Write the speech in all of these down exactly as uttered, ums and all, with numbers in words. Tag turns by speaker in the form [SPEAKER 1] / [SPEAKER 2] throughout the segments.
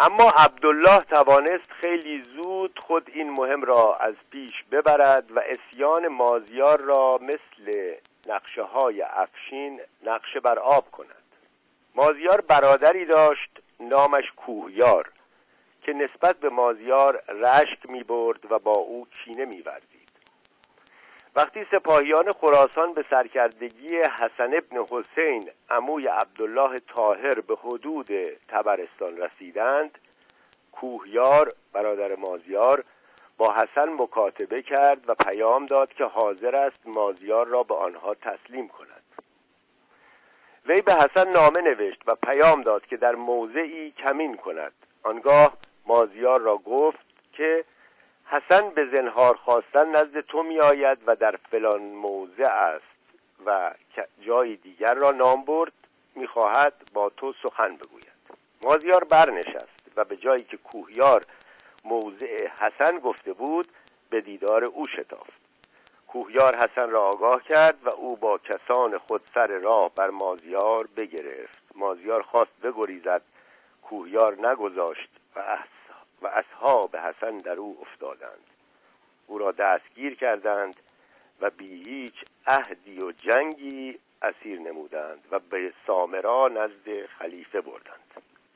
[SPEAKER 1] اما عبدالله توانست خیلی زود خود این مهم را از پیش ببرد و عصیان مازیار را مثل نقشه های افشین نقشه بر آب کند. مازیار برادری داشت نامش کوهیار که نسبت به مازیار رشک می برد و با او کینه می ورزید. وقتی سپاهیان خراسان به سرکردگی حسن ابن حسین عموی عبدالله طاهر به حدود طبرستان رسیدند، کوهیار برادر مازیار با حسن مکاتبه کرد و پیام داد که حاضر است مازیار را به آنها تسلیم کند. وی به حسن نامه نوشت و پیام داد که در موضعی کمین کند. آنگاه مازیار را گفت که حسن به زنهار خواستن نزد تو می آید و در فلان موضع است و جای دیگر را نام برد، می خواهد با تو سخن بگوید. مازیار برنشست و به جایی که کوهیار موضع حسن گفته بود به دیدار او شتافت. کوهیار حسن را آگاه کرد و او با کسان خود سر راه بر مازیار بگرفت. مازیار خواست بگریزد، کوهیار نگذاشت و احس و اصحاب حسن در او افتادند. او را دستگیر کردند و بی هیچ عهدی و جنگی اسیر نمودند و به سامرا نزد خلیفه بردند.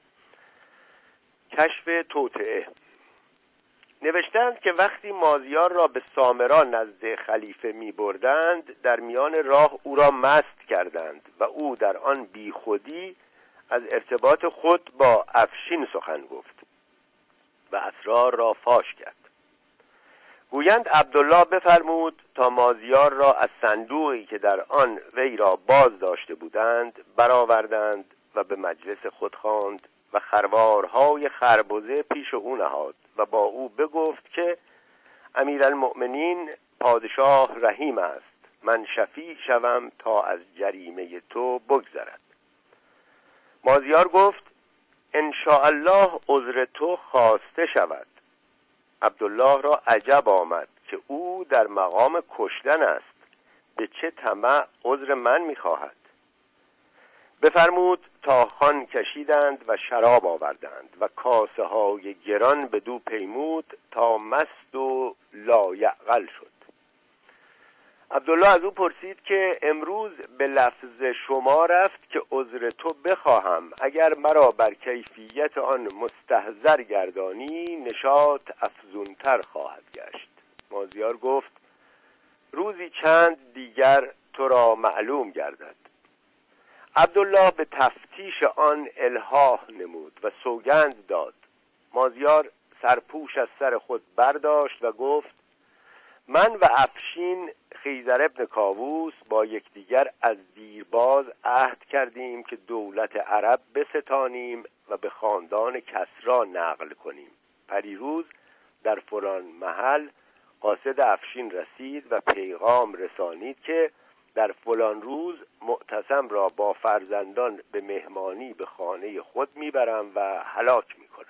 [SPEAKER 1] کشف توطئه. نوشتند که وقتی مازیار را به سامرا نزد خلیفه می بردند در میان راه او را مست کردند و او در آن بی خودی از ارتباط خود با افشین سخن گفت و اسرار را فاش کرد. گویند عبدالله بفرمود تا مازیار را از صندوقی که در آن وی را باز داشته بودند برآوردند و به مجلس خود خواند و خروارهای خربزه پیش او نهاد و با او بگفت که امیرالمؤمنین پادشاه رحیم است، من شفیع شوم تا از جریمه تو بگذرد. مازیار گفت ان شاء الله عذر تو خواسته شود. عبدالله را عجب آمد که او در مقام کشتن است، به چه طمع عذر من می‌خواهد. بفرمود تا خوان کشیدند و شراب آوردند و کاسه های گران بدو پیمود تا مست و لایعقل شد. عبدالله از او پرسید که امروز به لفظ شما رفت که عذر تو بخواهم، اگر مرا بر کیفیت آن مستحضر گردانی نشاط افزونتر خواهد گشت. مازیار گفت روزی چند دیگر تو را معلوم گردد. عبدالله به تفتیش آن الحاح نمود و سوگند داد. مازیار سرپوش از سر خود برداشت و گفت من و افشین خیزر ابن کاووس با یکدیگر از دیرباز عهد کردیم که دولت عرب بستانیم و به خاندان کسری نقل کنیم. پریروز در فلان محل قاصد افشین رسید و پیغام رسانید که در فلان روز معتصم را با فرزندان به مهمانی به خانه خود میبرم و هلاک میکنم.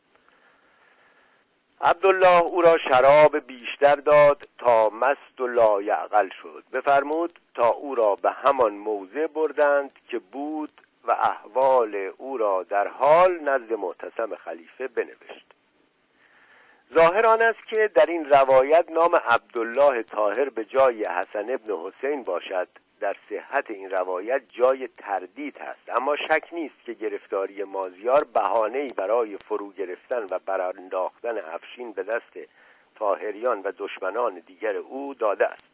[SPEAKER 1] عبدالله او را شراب بیشتر داد تا مست و لایعقل شد. بفرمود تا او را به همان موضع بردند که بود و احوال او را در حال نزد معتصم خلیفه بنوشت. ظاهر آن است که در این روایت نام عبدالله طاهر به جای حسن ابن حسین باشد. در صحت این روایت جای تردید هست، اما شک نیست که گرفتاری مازیار بهانه‌ای برای فرو گرفتن و برانداختن افشین به دست طاهریان و دشمنان دیگر او داده است.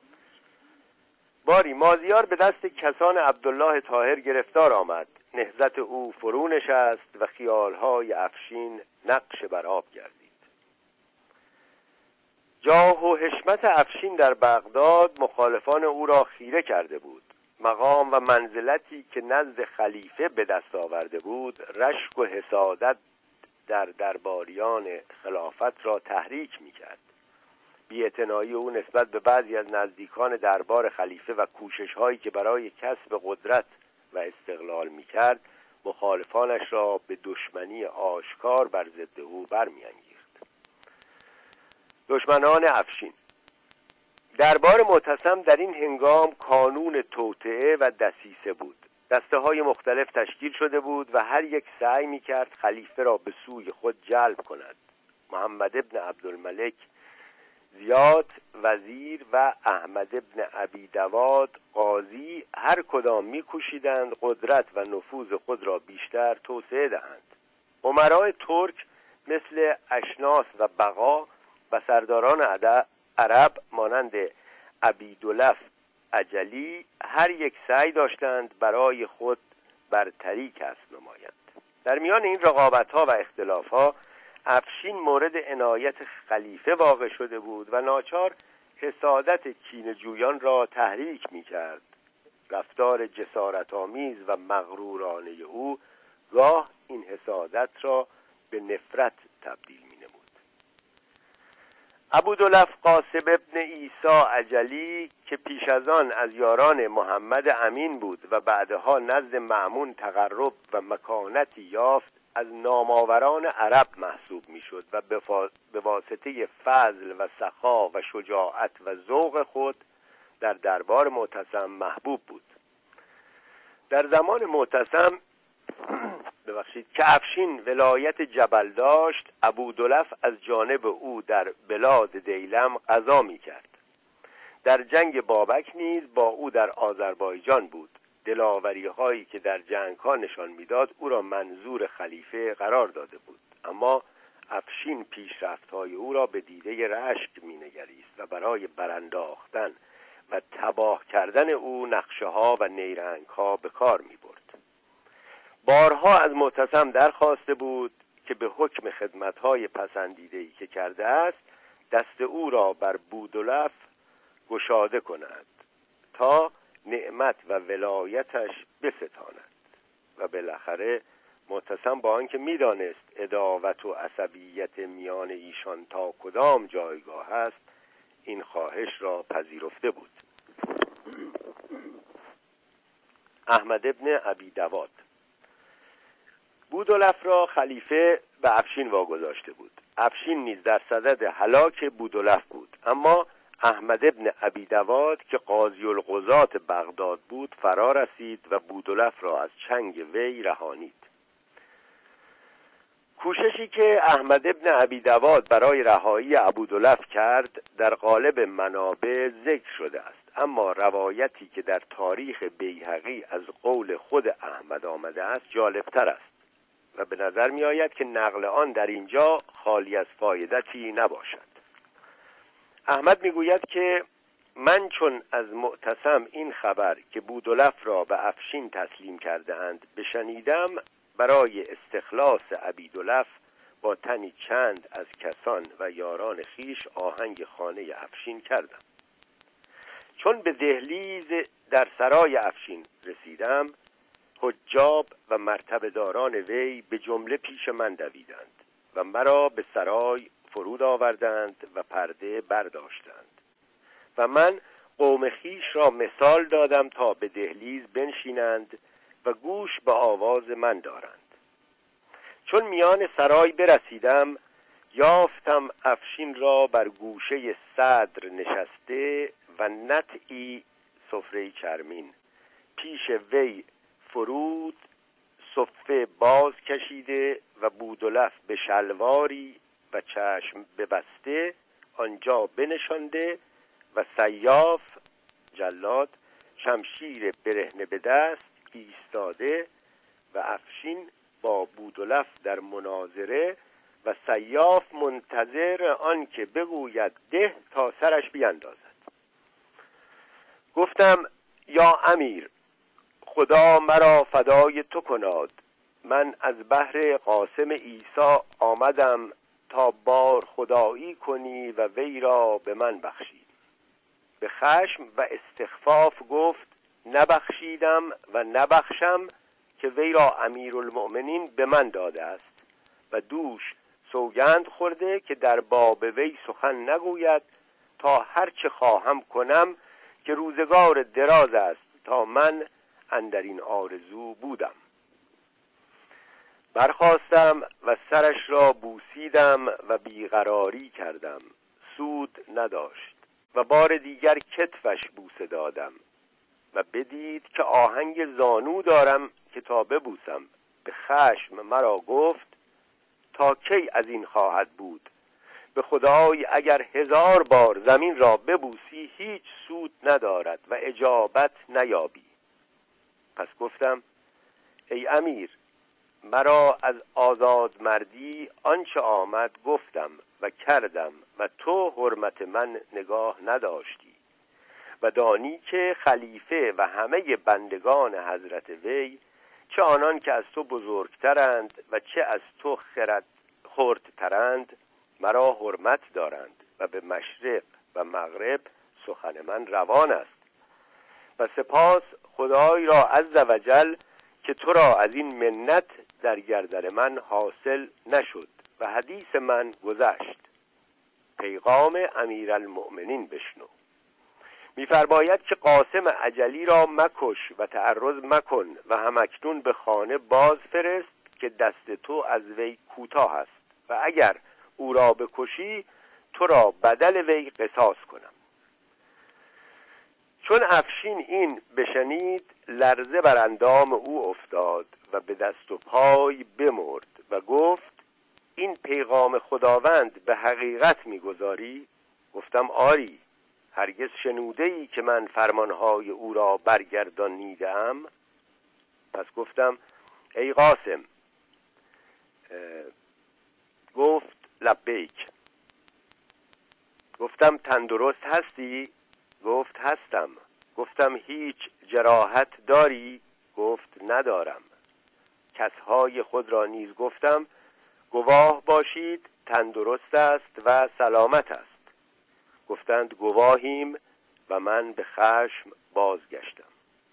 [SPEAKER 1] باری مازیار به دست کسان عبدالله طاهر گرفتار آمد. نهضت او فرو نشست و خیالهای افشین نقش بر آب گردید. جاه و حشمت افشین در بغداد مخالفان او را خیره کرده بود. مقام و منزلتی که نزد خلیفه به دست آورده بود رشک و حسادت در درباریان خلافت را تحریک می‌کرد. بی‌اعتنایی او نسبت به بعضی از نزدیکان دربار خلیفه و کوشش‌هایی که برای کسب قدرت و استقلال می‌کرد مخالفانش را به دشمنی آشکار بر ضد او برمی‌انگیخت. دشمنان افشین. دربار معتصم در این هنگام کانون توطئه و دسیسه بود. دسته های مختلف تشکیل شده بود و هر یک سعی می کرد خلیفه را به سوی خود جلب کند. محمد ابن عبدالملک زیاد وزیر و احمد ابن ابی دواد قاضی هر کدام می کوشیدند قدرت و نفوذ خود را بیشتر توسعه دهند. امرای ترک مثل اشناس و بقا و سرداران عرب مانند عبیدالله اجلی هر یک سعی داشتند برای خود برتری کسب نمایند. در میان این رقابت‌ها و اختلاف‌ها افشین مورد عنایت خلیفه واقع شده بود و ناچار حسادت کینه‌جویان را تحریک می‌کرد. رفتار جسارت‌آمیز و مغرورانه او گاه این حسادت را به نفرت تبدیل می‌نمود. ابودلف قاسم ابن عیسی اجلی که پیش از آن از یاران محمد امین بود و بعدها نزد مأمون تقرب و مکانتی یافت، از نامآوران عرب محسوب میشد و به واسطه فضل و سخا و شجاعت و ذوق خود در دربار معتصم محبوب بود. در زمان معتصم ببخشید که افشین ولایت جبل داشت، ابودلف از جانب او در بلاد دیلم غزا می‌کرد. در جنگ بابک نیز با او در آذربایجان بود. دلاوری هایی که در جنگ ها نشان میداد او را منظور خلیفه قرار داده بود، اما افشین پیشرفت های او را به دیده رشک مینگریست و برای برانداختن و تباه کردن او نقشه ها و نیرنگ ها به کار می برد. بارها از معتصم درخواسته بود که به حکم خدمت های پسندیده‌ای که کرده است دست او را بر بودلف گشاده کند تا نعمت و ولایتش بستاند و بالاخره معتصم با آنکه میدانست عداوت و عصبیت میان ایشان تا کدام جایگاه است این خواهش را پذیرفته بود. احمد ابن ابی دواد بودلف را خلیفه به افشین واگذاشته بود. افشین نیز در صدد هلاک بودلف بود، اما احمد ابن ابی دواد که قاضی القضات بغداد بود فرا رسید و بودلف را از چنگ وی رهانید. کوششی که احمد ابن ابی دواد برای رهایی ابودلف کرد در قالب منابع ذکر شده است، اما روایتی که در تاریخ بیهقی از قول خود احمد آمده است جالبتر است و به نظر می آید که نقل آن در اینجا خالی از فایدتی نباشد. احمد می گوید که من چون از معتصم این خبر که بودلف را به افشین تسلیم کرده اند بشنیدم، برای استخلاص عبیدلف با تنی چند از کسان و یاران خیش آهنگ خانه افشین کردم. چون به دهلیز در سرای افشین رسیدم، حجاب و مرتبه داران وی به جمله پیش من دویدند و مرا به سرای فرود آوردند و پرده برداشتند و من قوم خیش را مثال دادم تا به دهلیز بنشینند و گوش به آواز من دارند. چون میان سرای برسیدم یافتم افشین را بر گوشه صدر نشسته و نطعی سفره چرمین پیش وی فرود صفه باز کشیده و بودلف به شلواری و چشم ببسته آنجا بنشانده و سیاف جلاد شمشیر برهنه به دست ایستاده و افشین با بودلف در مناظره و سیاف منتظر آن که بگوید ده تا سرش بیندازد. گفتم یا امیر، خدا مرا فدای تو کناد، من از بحر قاسم عیسی آمدم تا بار خدایی کنی و وی را به من بخشی. به خشم و استخفاف گفت نبخشیدم و نبخشم که وی را امیرالمؤمنین به من داده است و دوش سوگند خورده که در باب وی سخن نگوید تا هر چه خواهم کنم که روزگار دراز است تا من اندر این آرزو بودم. برخاستم و سرش را بوسیدم و بیقراری کردم، سود نداشت و بار دیگر کتفش بوسه دادم و بدید که آهنگ زانو دارم که تا ببوسم. به خشم مرا گفت تا کی از این خواهد بود؟ به خدای اگر هزار بار زمین را ببوسی هیچ سود ندارد و اجابت نیابی. پس گفتم ای امیر، مرا از آزاد مردی آنچه آمد گفتم و کردم و تو حرمت من نگاه نداشتی و دانی که خلیفه و همه بندگان حضرت وی، چه آنان که از تو بزرگترند و چه از تو خرد خردترند، مرا حرمت دارند و به مشرق و مغرب سخن من روان است. و سپاس خدای را عز و جل که تو را از این منت در گردن من حاصل نشد و حدیث من گذشت. پیغام امیرالمؤمنین بشنو. می‌فرماید که قاسم اجلی را مکش و تعرض مکن و همکنون به خانه باز فرست که دست تو از وی کوتاه است و اگر او را بکشی تو را بدل وی قصاص کنم. چون افشین این بشنید لرزه بر اندام او افتاد و به دست و پای بمرد و گفت این پیغام خداوند به حقیقت می‌گذاری؟ گفتم آری، هرگز شنوده‌ای که من فرمانهای او را برگردانیدم؟ پس گفتم ای قاسم. گفت لبیک. گفتم تندرست هستی؟ گفت هستم. گفتم هیچ جراحت داری؟ گفت ندارم. کسهای خود را نیز گفتم گواه باشید تندرست است و سلامت است. گفتند گواهیم و من به خشم بازگشتم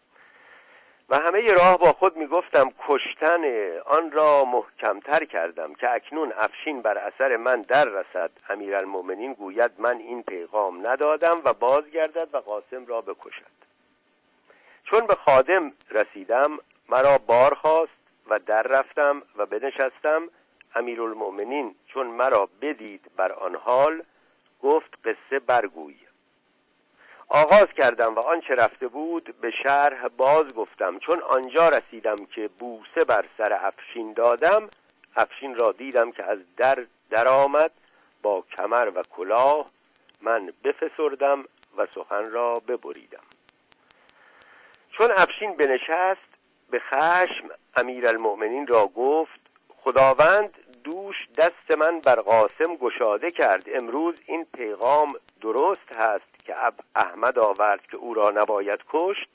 [SPEAKER 1] و همه راه با خود می گفتم کشتن آن را محکمتر کردم که اکنون افشین بر اثر من در رسد. امیرالمؤمنین گوید من این پیغام ندادم و بازگردد و قاسم را بکشد. چون به خادم رسیدم مرا بار خواست و در رفتم و بنشستم. امیرالمؤمنین چون مرا بدید بر آن حال گفت قصه برگوی. آغاز کردم و آنچه رفته بود به شرح باز گفتم. چون آنجا رسیدم که بوسه بر سر افشین دادم، افشین را دیدم که از در در آمد با کمر و کلاه. من بفسردم و سخن را ببریدم. چون افشین بنشست به خشم امیرالمؤمنین را گفت خداوند دوش دست من بر قاسم گشاده کرد. امروز این پیغام درست هست که اب احمد آورد که او را نباید کشت؟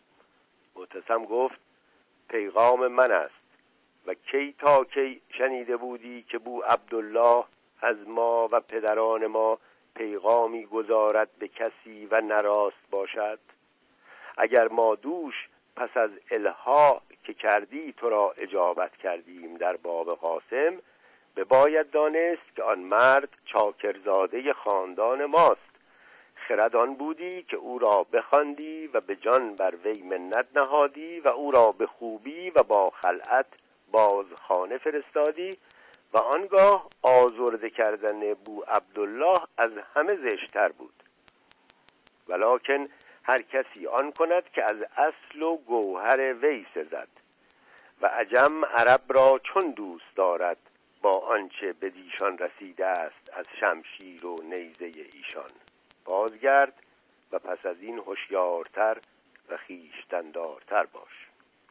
[SPEAKER 1] معتصم گفت پیغام من است. و کی تا کی شنیده بودی که بو عبدالله از ما و پدران ما پیغامی گذارد به کسی و نراست باشد؟ اگر ما دوش پس از الها که کردی تو را اجابت کردیم در باب قاسم، بباید دانست که آن مرد چاکرزاده خاندان ماست. خرد آن بودی که او را بخواندی و به جان بر وی منت نهادی و او را به خوبی و با خلعت باز خانه فرستادی و آنگاه آزرده کردن بو عبدالله از همه زشتر بود. ولکن هر کسی آن کند که از اصل و گوهر وی سزد و عجم عرب را چون دوست دارد با آنچه به دیشان رسیده است از شمشیر و نیزه ایشان. بازگرد و پس از این هوشیارتر و خویشتن‌دارتر باش.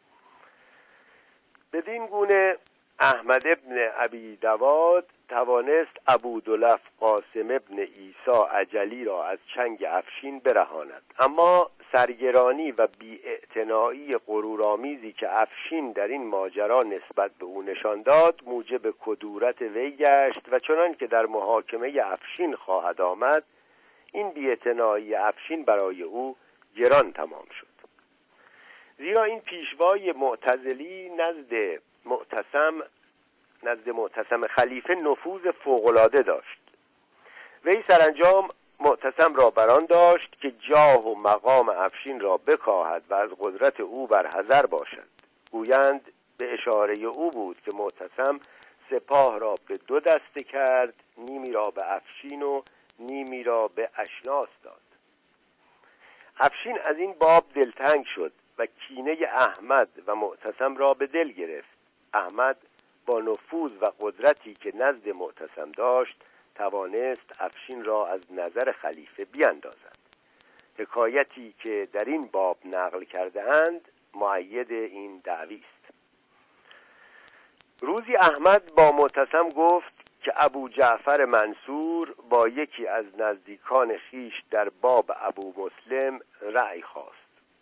[SPEAKER 1] بدین گونه احمد ابن ابی دواد توانست ابودلف قاسم ابن عیسی اجلی را از چنگ افشین برهاند. اما سرگرانی و بی‌اعتنایی غرورآمیزی که افشین در این ماجرا نسبت به او نشان داد موجب کدورت وی گشت و چنان که در محاکمه افشین خواهد آمد این بی‌اعتنایی افشین برای او گران تمام شد. زیرا این پیشوای معتزلی نزد معتصم نزد معتصم خلیفه نفوذ فوق‌العاده داشت. وی سرانجام معتصم را بران داشت که جاه و مقام افشین را بکاهد و از قدرت او بر حذر باشد. گویند به اشاره او بود که معتصم سپاه را به دو دسته کرد، نیمی را به افشین و نیمی را به اشناس داد. افشین از این باب دلتنگ شد و کینه احمد و معتصم را به دل گرفت. احمد با نفوذ و قدرتی که نزد معتصم داشت توانست افشین را از نظر خلیفه بیاندازد. حکایتی که در این باب نقل کرده اند مؤید این دعوی است. روزی احمد با معتصم گفت که ابو جعفر منصور با یکی از نزدیکان خیش در باب ابو مسلم رأی خواست.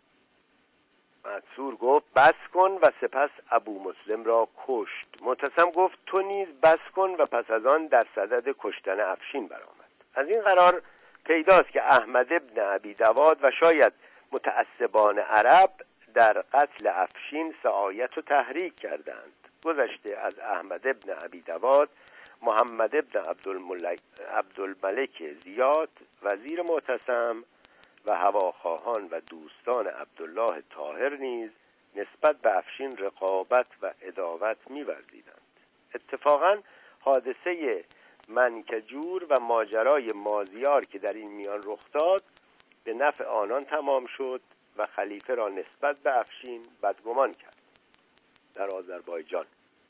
[SPEAKER 1] منصور گفت بس کن و سپس ابو مسلم را کشت. معتصم گفت تو نیز بس کن و پس از آن در صدد کشتن افشین برآمد. از این قرار پیداست که احمد ابن ابی دواد و شاید متعصبان عرب در قتل افشین سعایت و تحریک کردند. گذشته از احمد ابن ابی دواد، محمد ابن عبدالملک زیاد وزیر معتصم و هواخواهان و دوستان عبدالله طاهر نیز نسبت به افشین رقابت و عداوت می‌ورزیدند. اتفاقاً حادثه منکجور و ماجرای مازیار که در این میان رخ داد به نفع آنان تمام شد و خلیفه را نسبت به افشین بدگمان کرد. در آذربایجان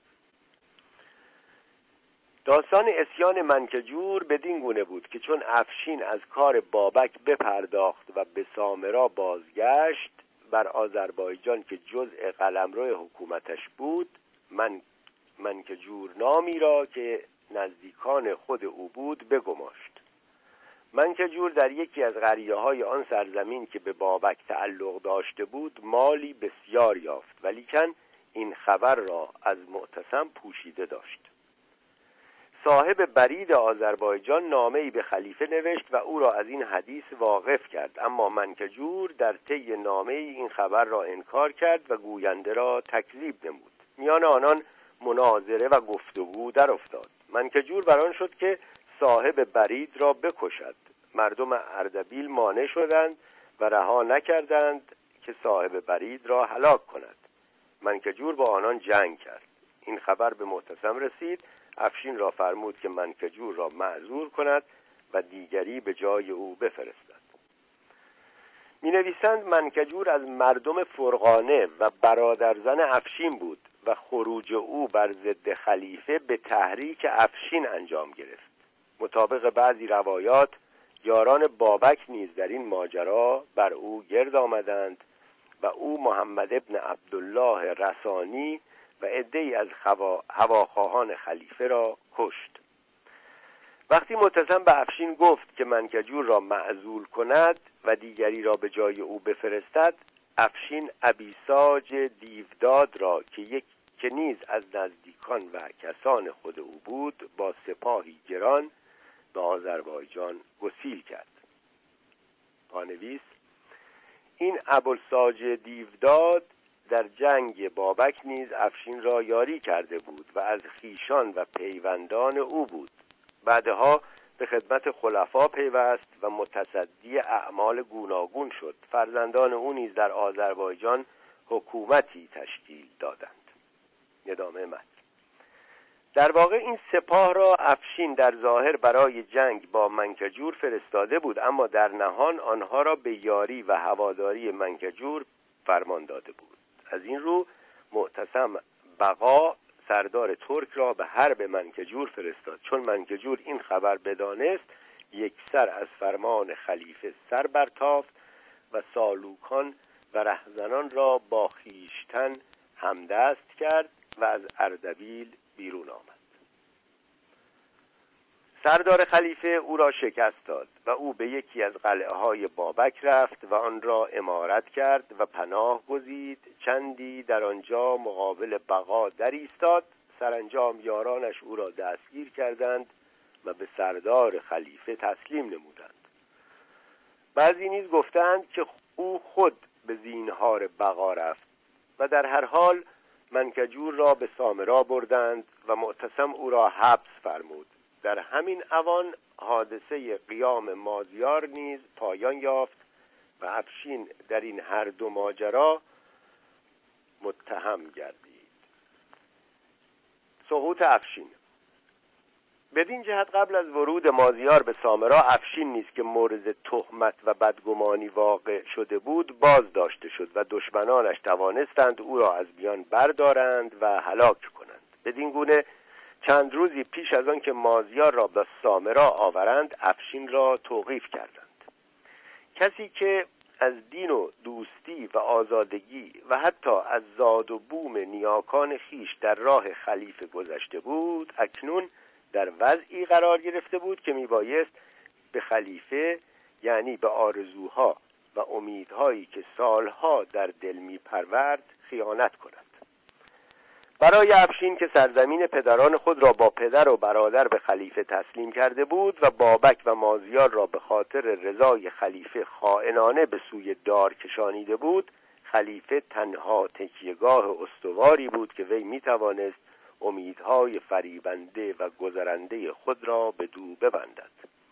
[SPEAKER 1] داستان اسیان منکجور بدین گونه بود که چون افشین از کار بابک بپرداخت و به سامرا بازگشت، بر آذربایجان که جزء قلمرو حکومتش بود من منکجور نامی را که نزدیکان خود او بود بگماشت. منکجور در یکی از قریه‌های آن سرزمین که به بابک تعلق داشته بود مالی بسیار یافت، ولیکن این خبر را از معتصم پوشیده داشت. صاحب برید آذربایجان نامه‌ای به خلیفه نوشت و او را از این حدیث واقف کرد، اما منکجور در طی نامه این خبر را انکار کرد و گوینده را تکذیب نمود. میان آنان مناظره و گفتگو در افتاد. منکجور بران شد که صاحب برید را بکشد. مردم اردبیل مانع شدند و رها نکردند که صاحب برید را هلاک کند. منکجور با آنان جنگ کرد. این خبر به معتصم رسید. افشین را فرمود که منکجور را معذور کند و دیگری به جای او بفرستد. می نویسند منکجور از مردم فرغانه و برادرزن افشین بود و خروج او بر ضد خلیفه به تحریک افشین انجام گرفت. مطابق بعضی روایات یاران بابک نیز در این ماجرا بر او گرد آمدند و او محمد ابن عبدالله رسانی و عده‌ای از هواخواهان خلیفه را کشت. وقتی معتصم به افشین گفت که منکجور را معزول کند و دیگری را به جای او بفرستد، افشین ابیساج دیوداد را که یک که نیز از نزدیکان و کسان خود او بود با سپاهی گران به آذربایجان گسیل کرد. پانویس: این ابوالساج دیوداد در جنگ بابک نیز افشین را یاری کرده بود و از خیشان و پیوندان او بود. بعدها به خدمت خلفا پیوست و متصدی اعمال گوناگون شد. فرزندان او نیز در آذربایجان حکومتی تشکیل دادند. ادامه متن. در واقع این سپاه را افشین در ظاهر برای جنگ با منکجور فرستاده بود، اما در نهان آنها را به یاری و هواداری منکجور فرمان داده بود. از این رو معتصم بقا سردار ترک را به حرب منکجور فرستاد. چون منکجور این خبر بدانست، یک سر از فرمان خلیفه سر برتافت و سالوکان و رهزنان را با خیشتن همدست کرد و از اردبیل بیرون آمد. سردار خلیفه او را شکست داد و او به یکی از قلعه های بابک رفت و آن را امارت کرد و پناه گزید. چندی در آنجا مقابل بقا در ایستاد. سرانجام یارانش او را دستگیر کردند و به سردار خلیفه تسلیم نمودند. بعضی نیز گفتند که او خود به زینهار بقا رفت و در هر حال منکجور را به سامرا بردند و معتصم او را حبس فرمود. در همین اوان حادثه قیام مازیار نیز پایان یافت و افشین در این هر دو ماجرا متهم گردید. سقوط افشین. بدین جهت قبل از ورود مازیار به سامرا افشین نیز که مورد تهمت و بدگمانی واقع شده بود باز داشته شد و دشمنانش توانستند او را از میان بردارند و هلاک کنند. بدین گونه چند روزی پیش از آن که مازیار را به سامرا آورند افشین را توقیف کردند. کسی که از دین و دوستی و آزادگی و حتی از زاد و بوم نیاکان خیش در راه خلیفه گذشته بود اکنون در وضعی قرار گرفته بود که میبایست به خلیفه، یعنی به آرزوها و امیدهایی که سالها در دل میپرورد خیانت کند. برای افشین که سرزمین پدران خود را با پدر و برادر به خلیفه تسلیم کرده بود و بابک و مازیار را به خاطر رضای خلیفه خائنانه به سوی دار کشانیده بود، خلیفه تنها تکیهگاه استواری بود که وی میتوانست امیدهای فریبنده و گذرنده خود را به دو ببندد.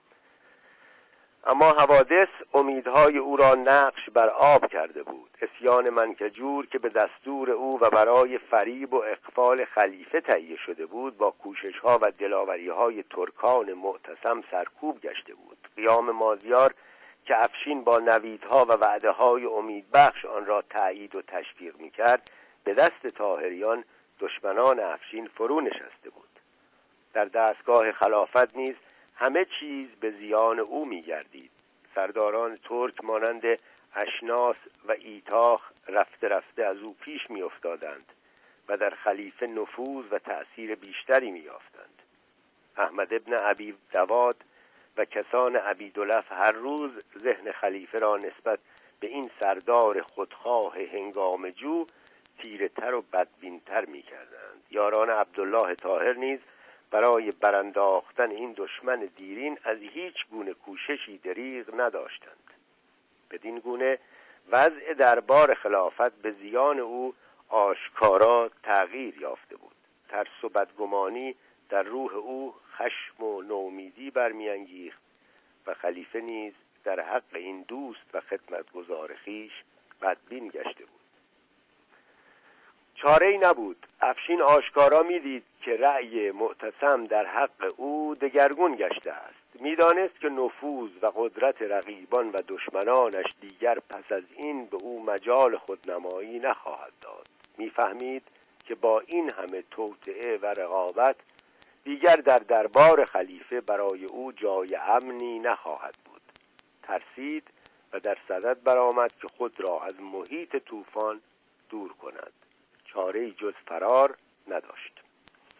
[SPEAKER 1] اما حوادث امیدهای او را نقش بر آب کرده بود. عصیان منکجور که به دستور او و برای فریب و اغفال خلیفه تهیه شده بود با کوشش‌ها و دلاوری‌های ترکان معتصم سرکوب گشته بود. قیام مازیار که افشین با نویدها و وعده‌های امیدبخش آن را تأیید و تشویق می‌کرد به دست طاهریان دشمنان افشین فرو نشسته بود. در دستگاه خلافت نیز همه چیز به زیان او می‌گردید. سرداران ترک مانند اشناس و ایتاخ رفته رفته از او پیش می‌افتادند و در خلیفه نفوذ و تأثیر بیشتری می‌یافتند. احمد ابن ابی دواد و کسان عبیدالله هر روز ذهن خلیفه را نسبت به این سردار خودخواه هنگامجو تیره‌تر و بدبین‌تر می‌کردند. یاران عبدالله طاهر نیز برای برانداختن این دشمن دیرین از هیچ گونه کوششی دریغ نداشتند. بدین گونه وضع دربار خلافت به زیان او آشکارا تغییر یافته بود. ترس و بدگمانی در روح او خشم و نومیدی برمی‌انگیخت و خلیفه نیز در حق این دوست و خدمتگزار خویش بدبین گشته بود. چاره‌ای نبود. افشین آشکارا می‌دید که رأی معتصم در حق او دگرگون گشته است. می‌دانست که نفوذ و قدرت رقیبان و دشمنانش دیگر پس از این به او مجال خودنمایی نخواهد داد. می‌فهمید که با این همه توطئه و رقابت دیگر در دربار خلیفه برای او جای امنی نخواهد بود. ترسید و در صدد برآمد که خود را از محیط طوفان دور کند. چاره‌ای جز فرار نداشت.